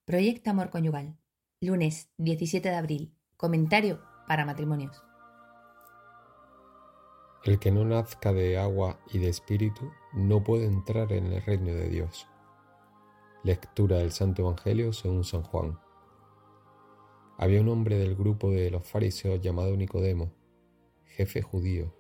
Proyecto Amor Conyugal. Lunes 17 de abril. Comentario para matrimonios. El que no nazca de agua y de espíritu no puede entrar en el reino de Dios. Lectura del Santo Evangelio según San Juan. Había un hombre del grupo de los fariseos llamado Nicodemo, jefe judío.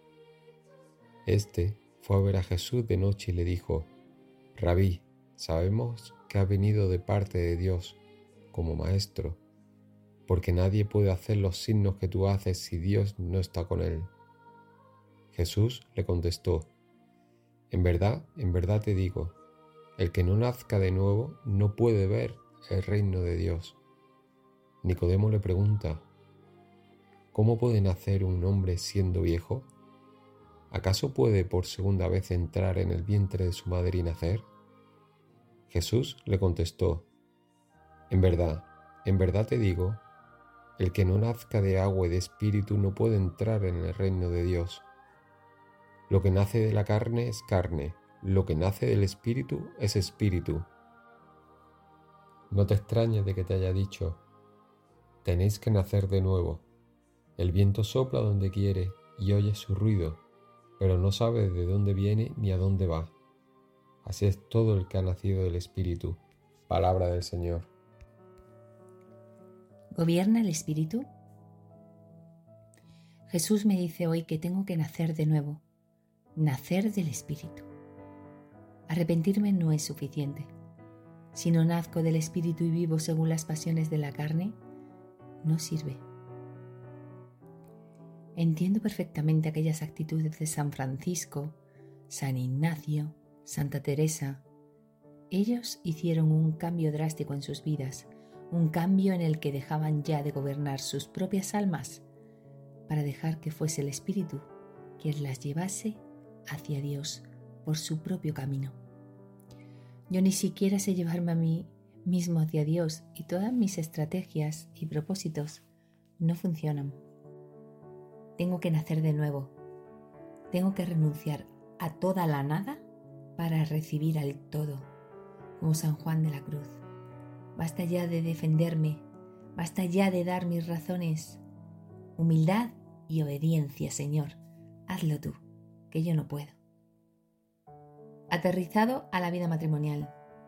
Este fue a ver a Jesús de noche y le dijo: Rabí, sabemos que has venido de parte de Dios como maestro, porque nadie puede hacer los signos que tú haces si Dios no está con él. Jesús le contestó: en verdad te digo, el que no nazca de nuevo no puede ver el reino de Dios. Nicodemo le pregunta: ¿cómo puede nacer un hombre siendo viejo? ¿Acaso puede por segunda vez entrar en el vientre de su madre y nacer? Jesús le contestó: en verdad te digo, el que no nazca de agua y de espíritu no puede entrar en el reino de Dios. Lo que nace de la carne es carne, lo que nace del espíritu es espíritu. No te extrañes de que te haya dicho: tenéis que nacer de nuevo. El viento sopla donde quiere y oyes su ruido, pero no sabes de dónde viene ni a dónde va. Así es todo el que ha nacido del espíritu. Palabra del Señor. ¿Gobierna el espíritu? Jesús me dice hoy que tengo que nacer de nuevo, nacer del espíritu. Arrepentirme no es suficiente. Si no nazco del espíritu y vivo según las pasiones de la carne, no sirve. Entiendo perfectamente aquellas actitudes de San Francisco, San Ignacio, Santa Teresa. Ellos hicieron un cambio drástico en sus vidas, un cambio en el que dejaban ya de gobernar sus propias almas para dejar que fuese el Espíritu quien las llevase hacia Dios por su propio camino. Yo ni siquiera sé llevarme a mí mismo hacia Dios y todas mis estrategias y propósitos no funcionan. Tengo que nacer de nuevo. Tengo que renunciar a toda la nada para recibir al todo, como San Juan de la Cruz. Basta ya de defenderme, basta ya de dar mis razones. Humildad y obediencia, Señor. Hazlo tú, que yo no puedo. Aterrizado a la vida matrimonial.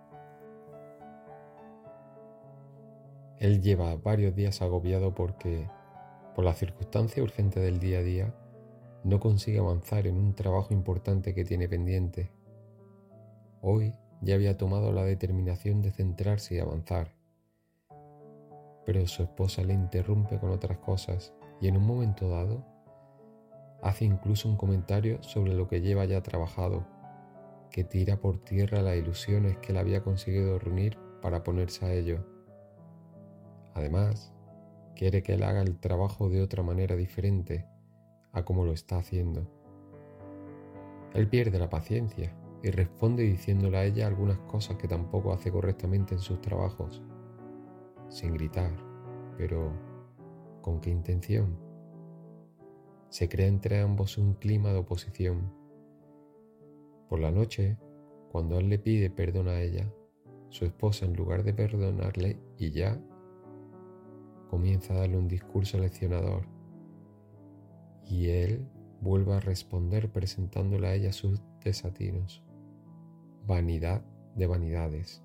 Él lleva varios días agobiado porque, por la circunstancia urgente del día a día, no consigue avanzar en un trabajo importante que tiene pendiente. Hoy ya había tomado la determinación de centrarse y avanzar, pero su esposa le interrumpe con otras cosas y en un momento dado hace incluso un comentario sobre lo que lleva ya trabajado, que tira por tierra las ilusiones que él había conseguido reunir para ponerse a ello. Además, quiere que él haga el trabajo de otra manera diferente a como lo está haciendo. Él pierde la paciencia y responde diciéndole a ella algunas cosas que tampoco hace correctamente en sus trabajos, sin gritar, pero ¿con qué intención? Se crea entre ambos un clima de oposición. Por la noche, cuando él le pide perdón a ella, su esposa, en lugar de perdonarle y ya, comienza a darle un discurso leccionador, y él vuelve a responder presentándole a ella sus desatinos. Vanidad de vanidades.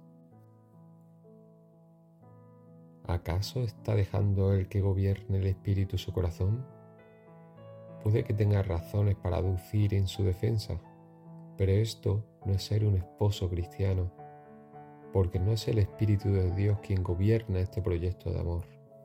¿Acaso está dejando él que gobierne el espíritu su corazón? Puede que tenga razones para aducir en su defensa, pero esto no es ser un esposo cristiano, porque no es el Espíritu de Dios quien gobierna este proyecto de amor.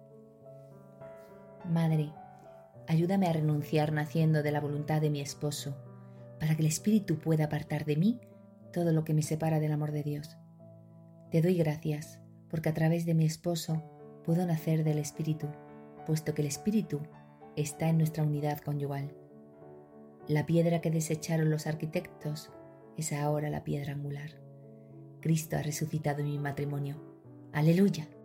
Madre, ayúdame a renunciar naciendo de la voluntad de mi esposo, para que el Espíritu pueda apartar de mí todo lo que me separa del amor de Dios. Te doy gracias, porque a través de mi esposo puedo nacer del Espíritu, puesto que el Espíritu está en nuestra unidad conyugal. La piedra que desecharon los arquitectos es ahora la piedra angular. Cristo ha resucitado en mi matrimonio. ¡Aleluya!